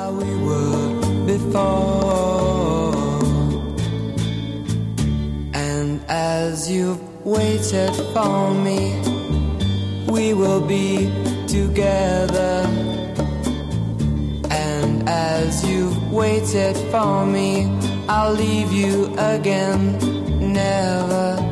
how we were before. And as you've waited for me, we will be together. And as you've waited for me, I'll leave you again, never.